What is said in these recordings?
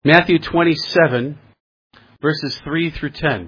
Matthew 27, verses 3 through 10.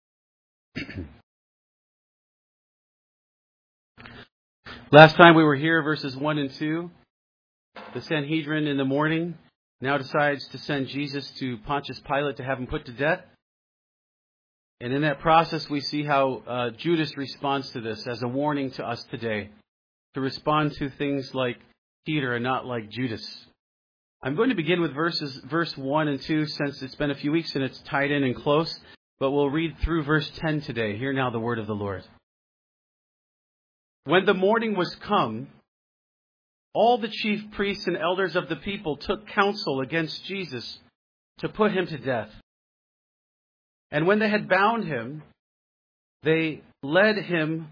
Last time we were here, verses 1 and 2. The Sanhedrin in the morning now decides to send Jesus to Pontius Pilate to have him put to death. And in that process, we see how Judas responds to this as a warning to us today, to respond to things like Peter and not like Judas. I'm going to begin with verse 1 and 2 since it's been a few weeks and it's tied in and close, but we'll read through verse 10 today. Hear now the word of the Lord. When the morning was come, all the chief priests and elders of the people took counsel against Jesus to put him to death. And when they had bound him, they led him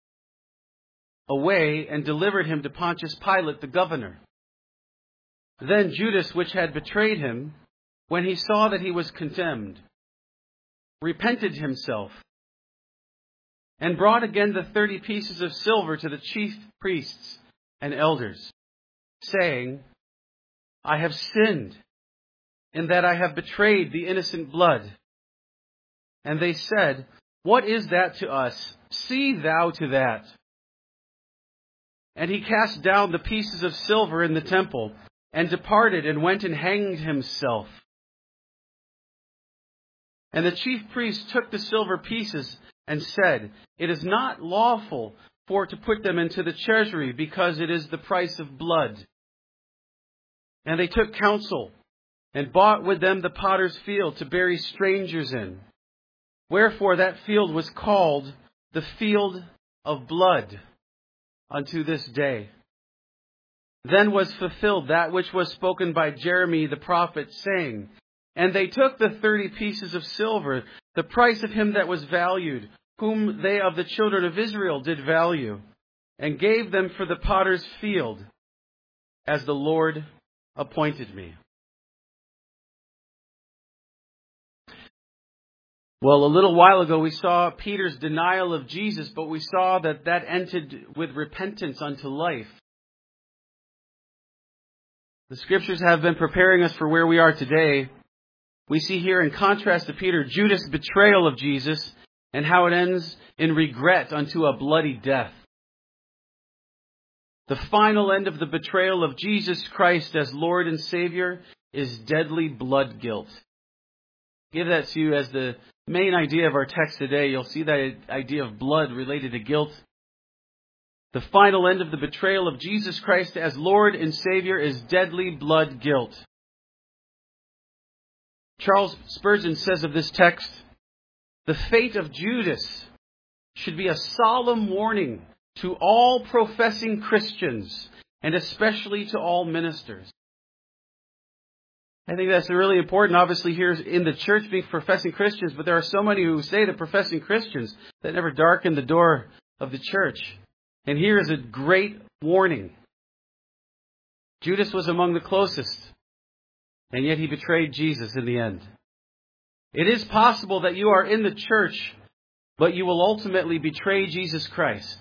away and delivered him to Pontius Pilate, the governor. Then Judas, which had betrayed him, when he saw that he was condemned, repented himself, and brought again the 30 pieces of silver to the chief priests and elders, saying, I have sinned in that I have betrayed the innocent blood. And they said, What is that to us? See thou to that. And he cast down the pieces of silver in the temple, and departed and went and hanged himself. And the chief priest took the silver pieces and said, It is not lawful for to put them into the treasury, because it is the price of blood. And they took counsel, and bought with them the potter's field to bury strangers in. Wherefore that field was called the field of blood unto this day. Then was fulfilled that which was spoken by Jeremy the prophet, saying, And they took the 30 pieces of silver, the price of him that was valued, whom they of the children of Israel did value, and gave them for the potter's field, as the Lord appointed me. Well, a little while ago we saw Peter's denial of Jesus, but we saw that ended with repentance unto life. The Scriptures have been preparing us for where we are today. We see here, in contrast to Peter, Judas' betrayal of Jesus and how it ends in regret unto a bloody death. The final end of the betrayal of Jesus Christ as Lord and Savior is deadly blood guilt. Give that to you as the main idea of our text today. You'll see that idea of blood related to guilt. The final end of the betrayal of Jesus Christ as Lord and Savior is deadly blood guilt. Charles Spurgeon says of this text, the fate of Judas should be a solemn warning to all professing Christians, and especially to all ministers. I think that's really important, obviously, here in the church being professing Christians, but there are so many who say they're professing Christians that never darken the door of the church. And here is a great warning. Judas was among the closest, and yet he betrayed Jesus in the end. It is possible that you are in the church, but you will ultimately betray Jesus Christ.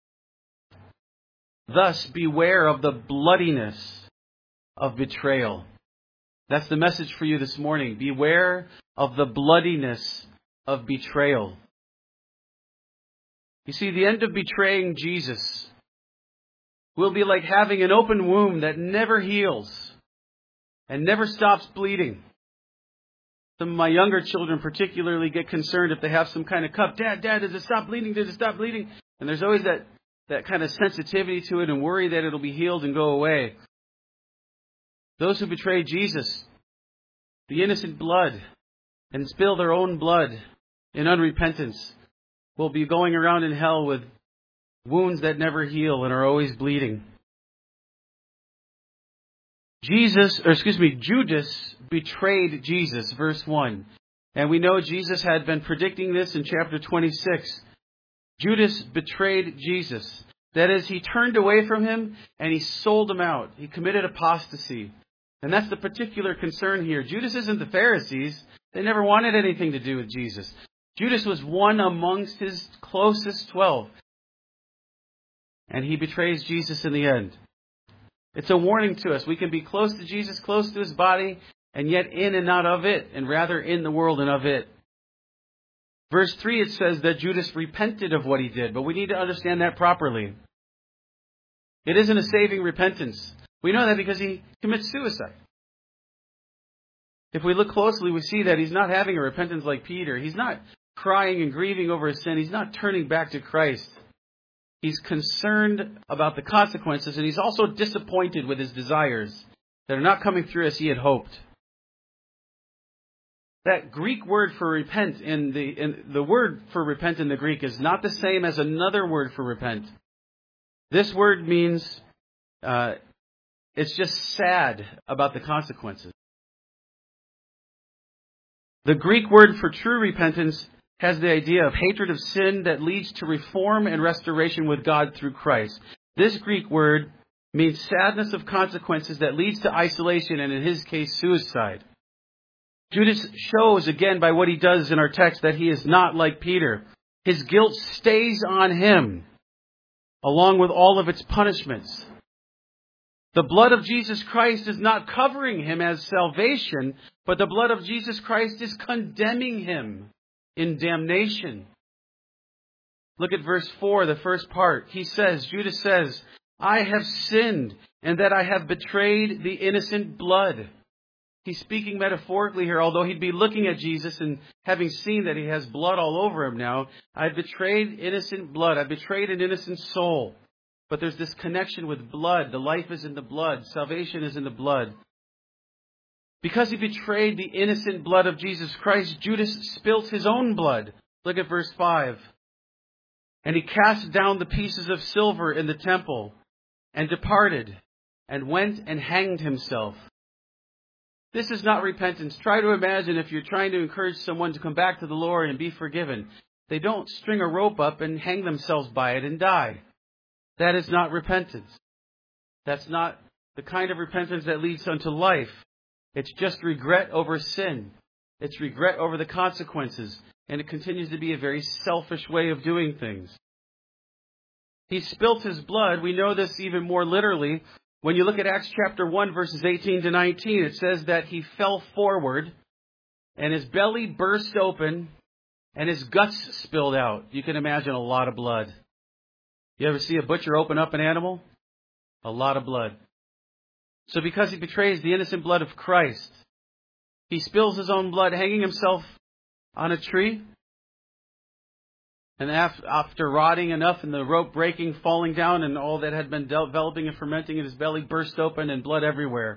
Thus, beware of the bloodiness of betrayal. That's the message for you this morning. Beware of the bloodiness of betrayal. You see, the end of betraying Jesus will be like having an open wound that never heals and never stops bleeding. Some of my younger children particularly get concerned if they have some kind of cut. Dad, does it stop bleeding? Did it stop bleeding? And there's always that kind of sensitivity to it and worry that it'll be healed and go away. Those who betray Jesus, the innocent blood, and spill their own blood in unrepentance, will be going around in hell with wounds that never heal and are always bleeding. Judas betrayed Jesus, verse 1. And we know Jesus had been predicting this in chapter 26. Judas betrayed Jesus. That is, he turned away from him and he sold him out. He committed apostasy. And that's the particular concern here. Judas isn't the Pharisees. They never wanted anything to do with Jesus. Judas was one amongst his closest 12. And he betrays Jesus in the end. It's a warning to us. We can be close to Jesus, close to His body, and yet in and not of it, and rather in the world and of it. Verse 3, it says that Judas repented of what he did, but we need to understand that properly. It isn't a saving repentance. We know that because he commits suicide. If we look closely, we see that he's not having a repentance like Peter. He's not crying and grieving over his sin. He's not turning back to Christ. He's concerned about the consequences, and he's also disappointed with his desires that are not coming through as he had hoped. That Greek word for repent the word for repent in the Greek is not the same as another word for repent. This word means it's just sad about the consequences. The Greek word for true repentance has the idea of hatred of sin that leads to reform and restoration with God through Christ. This Greek word means sadness of consequences that leads to isolation and, in his case, suicide. Judas shows again by what he does in our text that he is not like Peter. His guilt stays on him, along with all of its punishments. The blood of Jesus Christ is not covering him as salvation, but the blood of Jesus Christ is condemning him in damnation. Look at verse 4, the first part. Judas says, I have sinned, and that I have betrayed the innocent blood. He's speaking metaphorically here, although he'd be looking at Jesus and having seen that he has blood all over him now. I've betrayed innocent blood. I've betrayed an innocent soul. But there's this connection with blood. The life is in the blood. Salvation is in the blood. Because he betrayed the innocent blood of Jesus Christ, Judas spilt his own blood. Look at verse 5. And he cast down the pieces of silver in the temple and departed and went and hanged himself. This is not repentance. Try to imagine if you're trying to encourage someone to come back to the Lord and be forgiven. They don't string a rope up and hang themselves by it and die. That is not repentance. That's not the kind of repentance that leads unto life. It's just regret over sin. It's regret over the consequences. And it continues to be a very selfish way of doing things. He spilt his blood. We know this even more literally. When you look at Acts chapter 1, verses 18 to 19, it says that he fell forward and his belly burst open and his guts spilled out. You can imagine a lot of blood. You ever see a butcher open up an animal? A lot of blood. So because he betrays the innocent blood of Christ, he spills his own blood, hanging himself on a tree. And after rotting enough and the rope breaking, falling down, and all that had been developing and fermenting in his belly burst open and blood everywhere.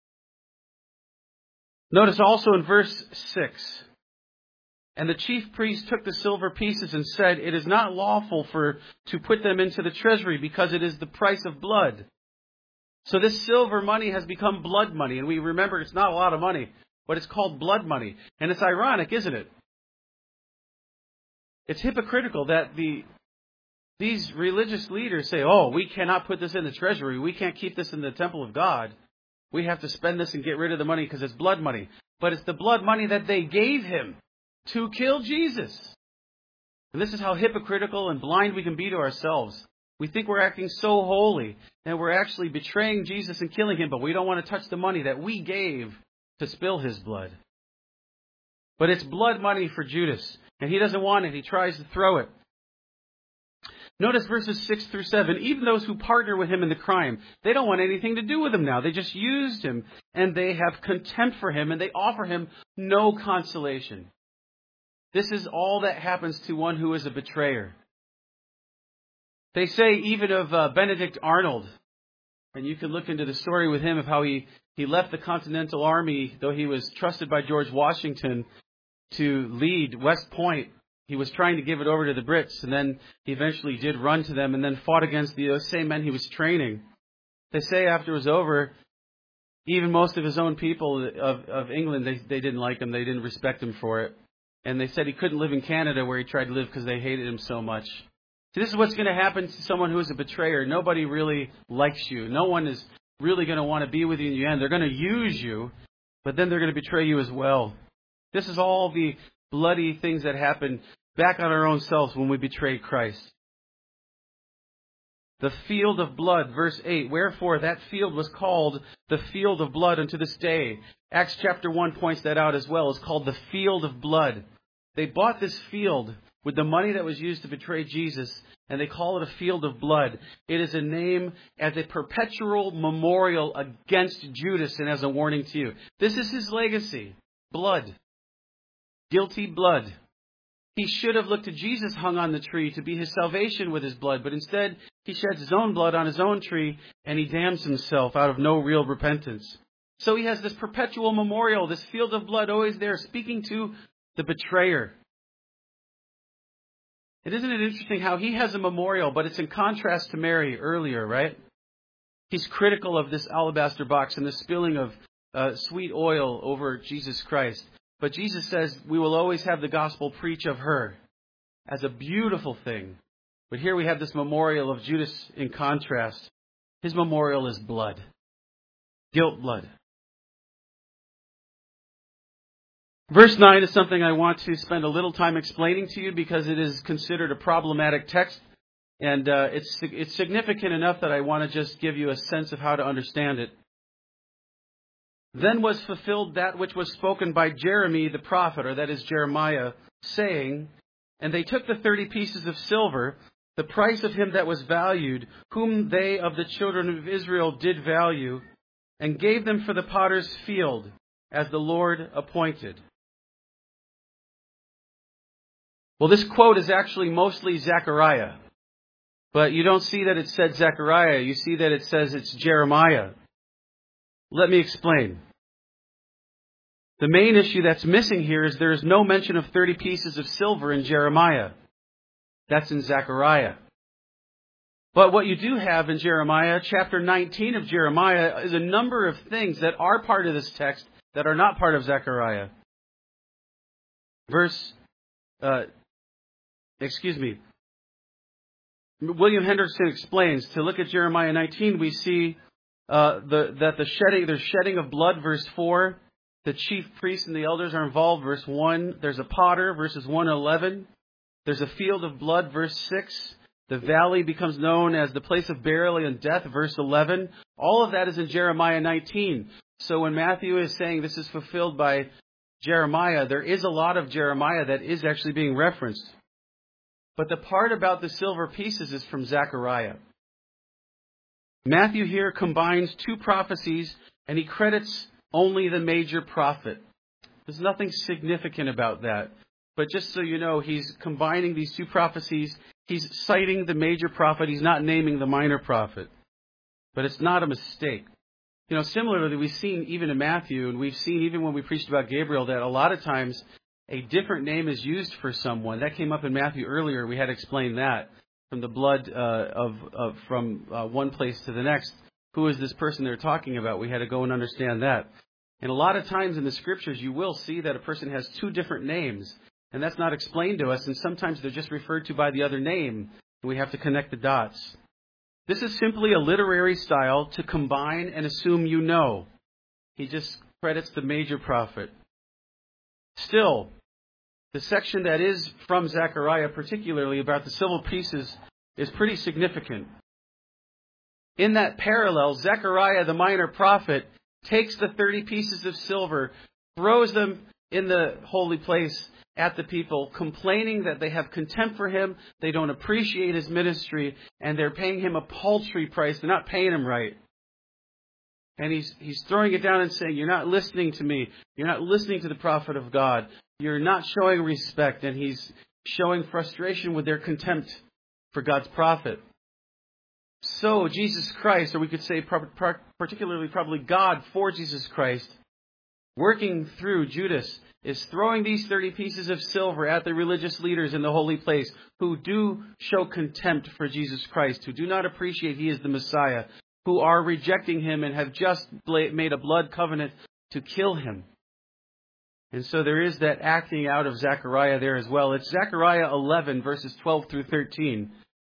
Notice also in verse 6, and the chief priest took the silver pieces and said, it is not lawful to put them into the treasury because it is the price of blood. So this silver money has become blood money. And we remember it's not a lot of money, but it's called blood money. And it's ironic, isn't it? It's hypocritical that these religious leaders say, oh, we cannot put this in the treasury. We can't keep this in the temple of God. We have to spend this and get rid of the money because it's blood money. But it's the blood money that they gave him to kill Jesus. And this is how hypocritical and blind we can be to ourselves. We think we're acting so holy and we're actually betraying Jesus and killing him, but we don't want to touch the money that we gave to spill his blood. But it's blood money for Judas, and he doesn't want it. He tries to throw it. Notice verses 6 through 7. Even those who partner with him in the crime, they don't want anything to do with him now. They just used him, and they have contempt for him, and they offer him no consolation. This is all that happens to one who is a betrayer. They say even of Benedict Arnold, and you can look into the story with him of how he left the Continental Army, though he was trusted by George Washington to lead West Point. He was trying to give it over to the Brits, and then he eventually did run to them and then fought against the same men he was training. They say after it was over, even most of his own people of England, they didn't like him. They didn't respect him for it. And they said he couldn't live in Canada where he tried to live because they hated him so much. See, this is what's going to happen to someone who is a betrayer. Nobody really likes you. No one is really going to want to be with you in the end. They're going to use you, but then they're going to betray you as well. This is all the bloody things that happen back on our own selves when we betray Christ. The field of blood, verse 8. Wherefore that field was called the field of blood unto this day. Acts chapter 1 points that out as well. It's called the field of blood. They bought this field with the money that was used to betray Jesus, and they call it a field of blood. It is a name as a perpetual memorial against Judas and as a warning to you. This is his legacy. Blood. Guilty blood. He should have looked to Jesus hung on the tree to be his salvation with his blood, but instead he sheds his own blood on his own tree and he damns himself out of no real repentance. So he has this perpetual memorial, this field of blood always there, speaking to the betrayer. Isn't it interesting how he has a memorial, but it's in contrast to Mary earlier, right? He's critical of this alabaster box and the spilling of sweet oil over Jesus Christ. But Jesus says we will always have the gospel preach of her as a beautiful thing. But here we have this memorial of Judas in contrast. His memorial is blood. Guilt blood. Verse 9 is something I want to spend a little time explaining to you because it is considered a problematic text. And it's significant enough that I want to just give you a sense of how to understand it. Then was fulfilled that which was spoken by Jeremy the prophet, or that is Jeremiah, saying, And they took the 30 pieces of silver, the price of him that was valued, whom they of the children of Israel did value, and gave them for the potter's field, as the Lord appointed. Well, this quote is actually mostly Zechariah. But you don't see that it said Zechariah. You see that it says it's Jeremiah. Let me explain. The main issue that's missing here is there is no mention of 30 pieces of silver in Jeremiah. That's in Zechariah. But what you do have in Jeremiah, chapter 19 of Jeremiah, is a number of things that are part of this text that are not part of Zechariah. William Henderson explains, to look at Jeremiah 19, we see there's shedding of blood, verse 4. The chief priests and the elders are involved, verse 1. There's a potter, verses 1 and 11. There's a field of blood, verse 6. The valley becomes known as the place of burial and death, verse 11. All of that is in Jeremiah 19. So when Matthew is saying this is fulfilled by Jeremiah, there is a lot of Jeremiah that is actually being referenced. But the part about the silver pieces is from Zechariah. Matthew here combines two prophecies, and he credits only the major prophet. There's nothing significant about that. But just so you know, he's combining these two prophecies. He's citing the major prophet. He's not naming the minor prophet. But it's not a mistake. You know, similarly, we've seen even in Matthew, and we've seen even when we preached about Gabriel, that a lot of times a different name is used for someone. That came up in Matthew earlier. We had explained that from the blood from one place to the next. Who is this person they're talking about? We had to go and understand that. And a lot of times in the scriptures, you will see that a person has two different names. And that's not explained to us. And sometimes they're just referred to by the other name. And we have to connect the dots. This is simply a literary style to combine and assume you know. He just credits the major prophet. Still, the section that is from Zechariah, particularly about the silver pieces, is pretty significant. In that parallel, Zechariah, the minor prophet, takes the 30 pieces of silver, throws them in the holy place at the people, complaining that they have contempt for him, they don't appreciate his ministry, and they're paying him a paltry price. They're not paying him right. And he's throwing it down and saying, you're not listening to me. You're not listening to the prophet of God. You're not showing respect. And he's showing frustration with their contempt for God's prophet. So Jesus Christ, or we could say particularly probably God for Jesus Christ, working through Judas, is throwing these 30 pieces of silver at the religious leaders in the holy place who do show contempt for Jesus Christ, who do not appreciate He is the Messiah, who are rejecting Him and have just made a blood covenant to kill Him. And so there is that acting out of Zechariah there as well. It's Zechariah 11, verses 12 through 13.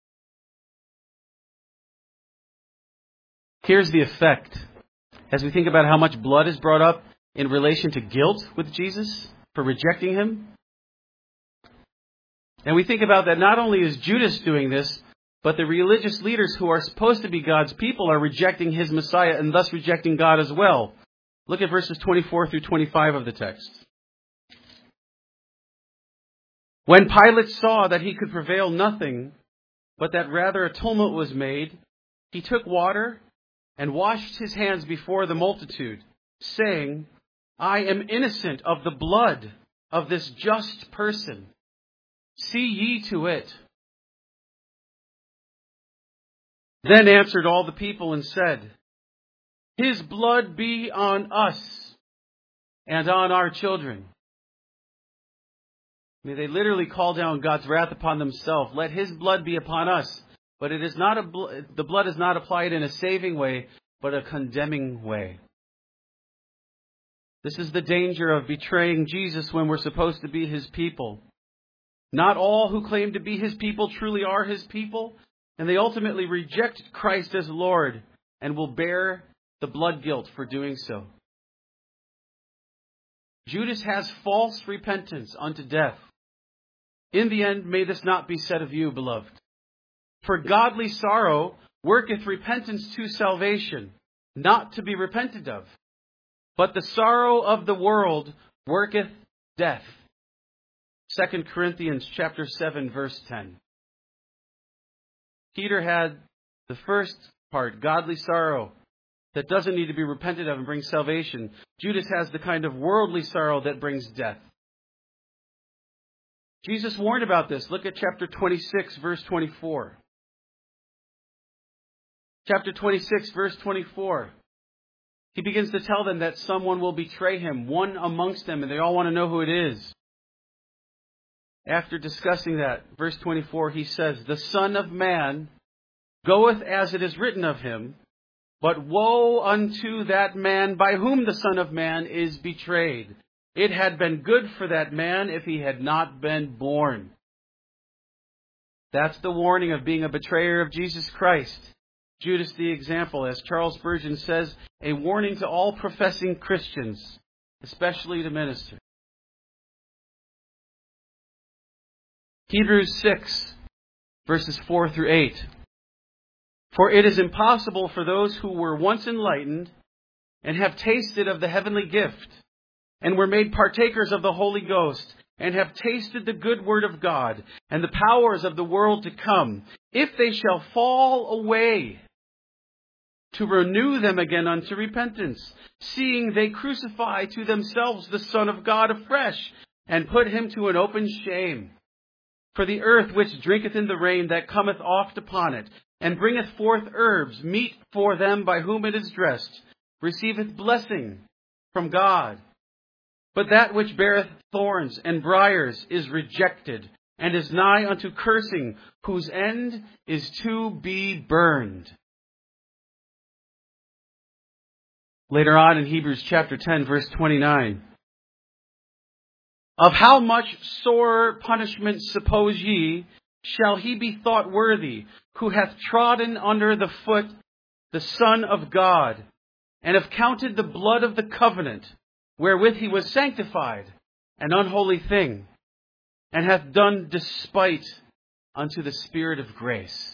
Here's the effect. As we think about how much blood is brought up in relation to guilt with Jesus for rejecting Him. And we think about that not only is Judas doing this, But the religious leaders who are supposed to be God's people are rejecting His Messiah and thus rejecting God as well. Look at verses 24 through 25 of the text. When Pilate saw that he could prevail nothing, but that rather a tumult was made, he took water and washed his hands before the multitude, saying, I am innocent of the blood of this just person. See ye to it. Then answered all the people and said, His blood be on us and on our children. May they literally call down God's wrath upon themselves. Let His blood be upon us. But it is not the blood is not applied in a saving way, but a condemning way. This is the danger of betraying Jesus when we're supposed to be His people. Not all who claim to be His people truly are His people, and they ultimately reject Christ as Lord and will bear the blood guilt for doing so. Judas has false repentance unto death. In the end, may this not be said of you, beloved. For godly sorrow worketh repentance to salvation, not to be repented of. But the sorrow of the world worketh death. 2 Corinthians chapter 7, verse 10. Peter had the first part, godly sorrow, that doesn't need to be repented of and brings salvation. Judas has the kind of worldly sorrow that brings death. Jesus warned about this. Look at chapter 26, verse 24. Chapter 26, verse 24. He begins to tell them that someone will betray Him, one amongst them, and they all want to know who it is. After discussing that, verse 24, He says, The Son of Man goeth as it is written of Him, but woe unto that man by whom the Son of Man is betrayed. It had been good for that man if he had not been born. That's the warning of being a betrayer of Jesus Christ. Judas the example, as Charles Spurgeon says, a warning to all professing Christians, especially to ministers. Hebrews 6, verses 4 through 8. For it is impossible for those who were once enlightened and have tasted of the heavenly gift and were made partakers of the Holy Ghost and have tasted the good word of God and the powers of the world to come, if they shall fall away, to renew them again unto repentance, seeing they crucify to themselves the Son of God afresh, and put Him to an open shame. For the earth which drinketh in the rain that cometh oft upon it, and bringeth forth herbs, meet for them by whom it is dressed, receiveth blessing from God. But that which beareth thorns and briars is rejected, and is nigh unto cursing, whose end is to be burned. Later on in Hebrews chapter 10, verse 29. Of how much sorer punishment, suppose ye, shall he be thought worthy, who hath trodden under the foot the Son of God, and have counted the blood of the covenant, wherewith he was sanctified, an unholy thing, and hath done despite unto the Spirit of grace.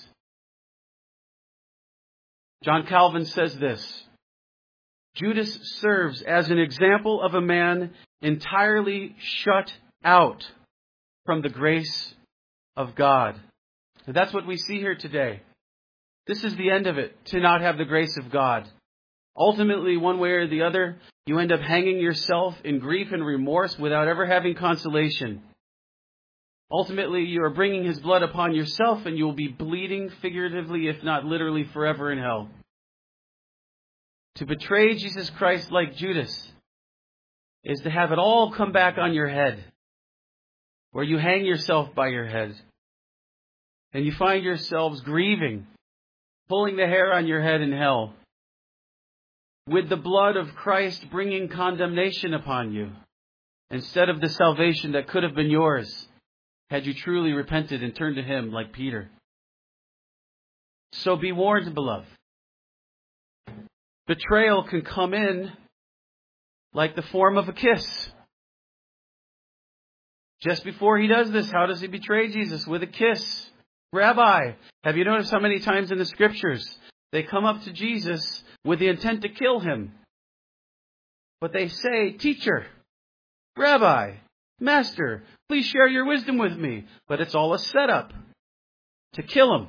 John Calvin says this, Judas serves as an example of a man entirely shut out from the grace of God. And that's what we see here today. This is the end of it, to not have the grace of God. Ultimately, one way or the other, you end up hanging yourself in grief and remorse without ever having consolation. Ultimately, you are bringing His blood upon yourself, and you will be bleeding figuratively, if not literally, forever in hell. To betray Jesus Christ like Judas is to have it all come back on your head, where you hang yourself by your head, and you find yourselves grieving, pulling the hair on your head in hell, with the blood of Christ bringing condemnation upon you, instead of the salvation that could have been yours, had you truly repented and turned to Him like Peter. So be warned, beloved. Betrayal can come in like the form of a kiss. Just before He does this, how does He betray Jesus? With a kiss. Rabbi. Have you noticed how many times in the scriptures they come up to Jesus with the intent to kill him? But they say, Teacher, Rabbi, Master, please share your wisdom with me. But it's all a setup to kill him.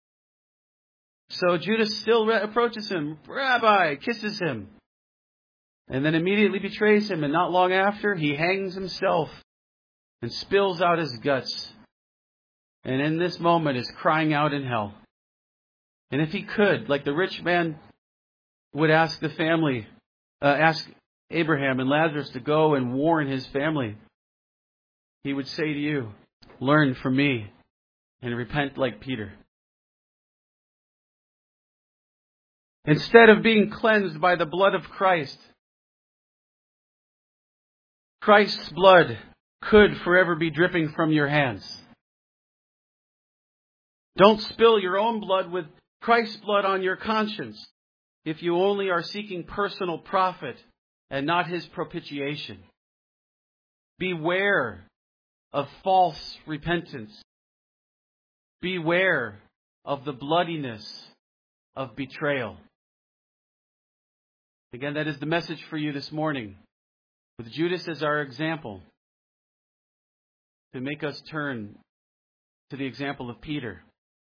So Judas still approaches him. Rabbi, kisses him. And then immediately betrays him. And not long after, he hangs himself and spills out his guts. And in this moment is crying out in hell. And if he could, like the rich man would ask the family, ask Abraham and Lazarus to go and warn his family, he would say to you, learn from me and repent like Peter. Instead of being cleansed by the blood of Christ, Christ's blood could forever be dripping from your hands. Don't spill your own blood with Christ's blood on your conscience if you only are seeking personal profit and not His propitiation. Beware of false repentance. Beware of the bloodiness of betrayal. Again, that is the message for you this morning, with Judas as our example, to make us turn to the example of Peter.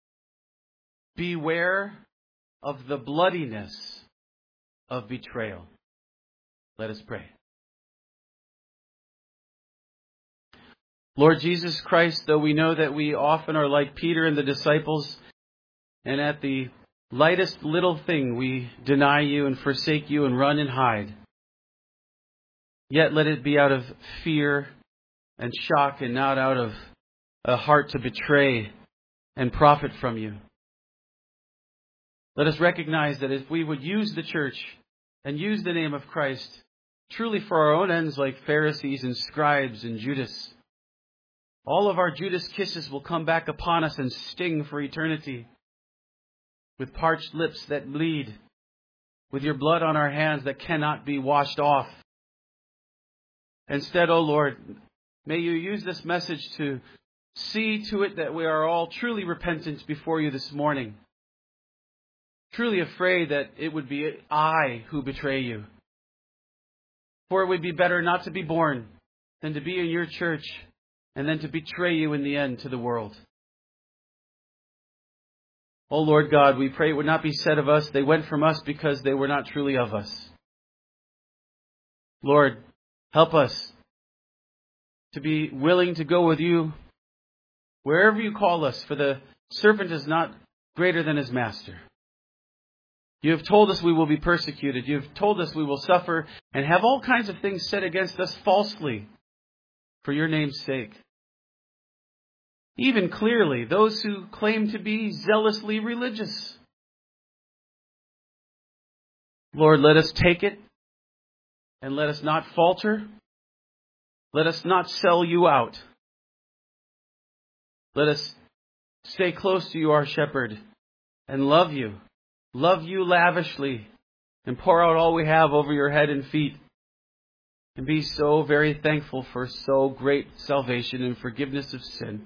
Beware of the bloodiness of betrayal. Let us pray. Lord Jesus Christ, though we know that we often are like Peter and the disciples, and at the lightest little thing we deny you and forsake you and run and hide, yet let it be out of fear and shock and not out of a heart to betray and profit from you. Let us recognize that if we would use the church and use the name of Christ truly for our own ends like Pharisees and scribes and Judas, all of our Judas kisses will come back upon us and sting for eternity, with parched lips that bleed, with your blood on our hands that cannot be washed off. Instead, O Lord, may you use this message to see to it that we are all truly repentant before you this morning. Truly afraid that it would be I who betray you. For it would be better not to be born than to be in your church and then to betray you in the end to the world. O Lord God, we pray it would not be said of us, they went from us because they were not truly of us. Lord, help us to be willing to go with you wherever you call us, for the servant is not greater than his master. You have told us we will be persecuted. You have told us we will suffer and have all kinds of things said against us falsely for your name's sake. Even clearly, those who claim to be zealously religious. Lord, let us take it and let us not falter. Let us not sell you out. Let us stay close to you, our shepherd, and love you lavishly, and pour out all we have over your head and feet, and be so very thankful for so great salvation and forgiveness of sin.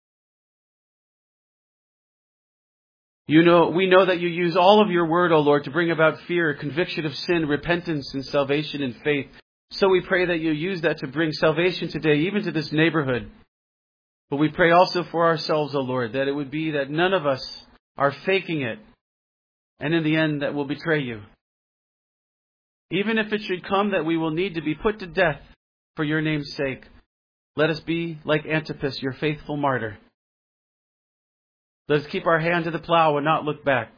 We know that you use all of your word, O Lord, to bring about fear, conviction of sin, repentance, and salvation and faith. So we pray that you use that to bring salvation today, even to this neighborhood. But we pray also for ourselves, O Lord, that it would be that none of us are faking it, and in the end that will betray you. Even if it should come that we will need to be put to death for your name's sake, let us be like Antipas, your faithful martyr. Let us keep our hand to the plow and not look back.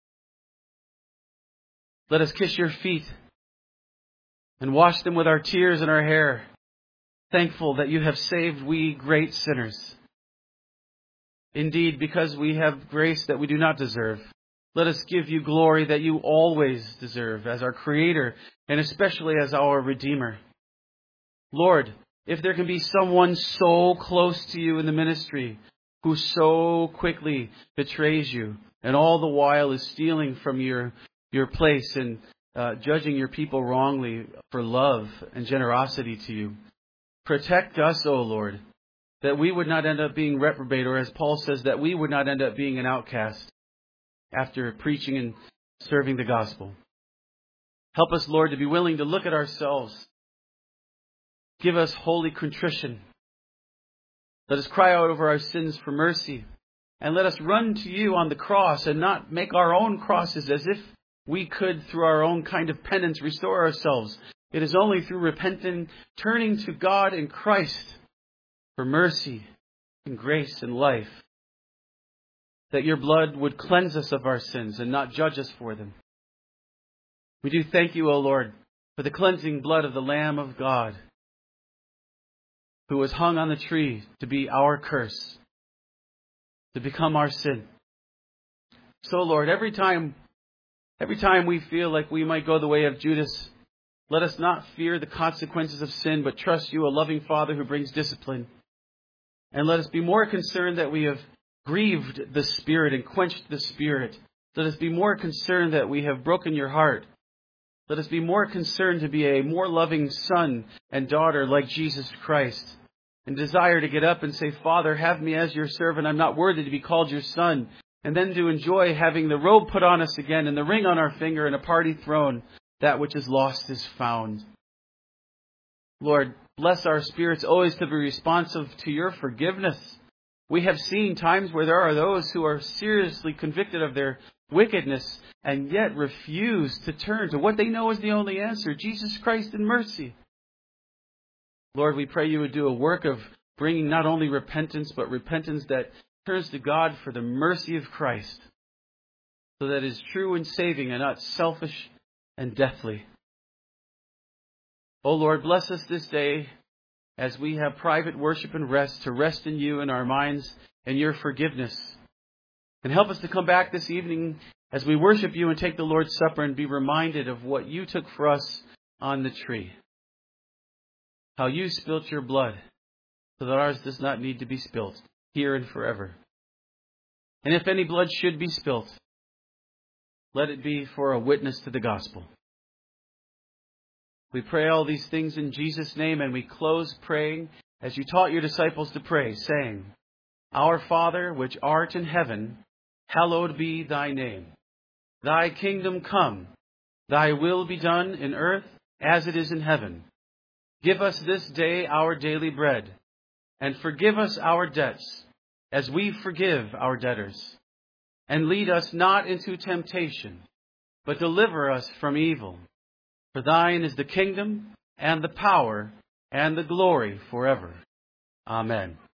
Let us kiss your feet and wash them with our tears and our hair, thankful that you have saved we great sinners. Indeed, because we have grace that we do not deserve, let us give you glory that you always deserve as our Creator and especially as our Redeemer. Lord, if there can be someone so close to you in the ministry who so quickly betrays you and all the while is stealing from your place and judging your people wrongly for love and generosity to you, protect us, O Lord. that we would not end up being reprobate, or as Paul says, that we would not end up being an outcast after preaching and serving the gospel. Help us, Lord, to be willing to look at ourselves. Give us holy contrition. Let us cry out over our sins for mercy. And let us run to you on the cross and not make our own crosses as if we could, through our own kind of penance, restore ourselves. It is only through repenting, turning to God in Christ for mercy and grace and life, that your blood would cleanse us of our sins and not judge us for them. We do thank you, O Lord, for the cleansing blood of the Lamb of God, who was hung on the tree to be our curse, to become our sin. So, Lord, every time we feel like we might go the way of Judas, let us not fear the consequences of sin, but trust you, a loving Father who brings discipline. And let us be more concerned that we have grieved the Spirit and quenched the Spirit. Let us be more concerned that we have broken your heart. Let us be more concerned to be a more loving son and daughter like Jesus Christ, and desire to get up and say, Father, have me as your servant. I'm not worthy to be called your son. And then to enjoy having the robe put on us again and the ring on our finger and a party thrown. That which is lost is found. Lord, bless our spirits always to be responsive to your forgiveness. We have seen times where there are those who are seriously convicted of their wickedness and yet refuse to turn to what they know is the only answer, Jesus Christ and mercy. Lord, we pray you would do a work of bringing not only repentance, but repentance that turns to God for the mercy of Christ, so that it is true and saving and not selfish and deathly. O Lord, bless us this day as we have private worship and rest, to rest in you and our minds and your forgiveness. And help us to come back this evening as we worship you and take the Lord's Supper and be reminded of what you took for us on the tree. How you spilt your blood so that ours does not need to be spilt here and forever. And if any blood should be spilt, let it be for a witness to the gospel. We pray all these things in Jesus' name, and we close praying as you taught your disciples to pray, saying, Our Father, which art in heaven, hallowed be thy name. Thy kingdom come, thy will be done in earth as it is in heaven. Give us this day our daily bread, and forgive us our debts, as we forgive our debtors. And lead us not into temptation, but deliver us from evil. For thine is the kingdom, and the power, and the glory forever. Amen.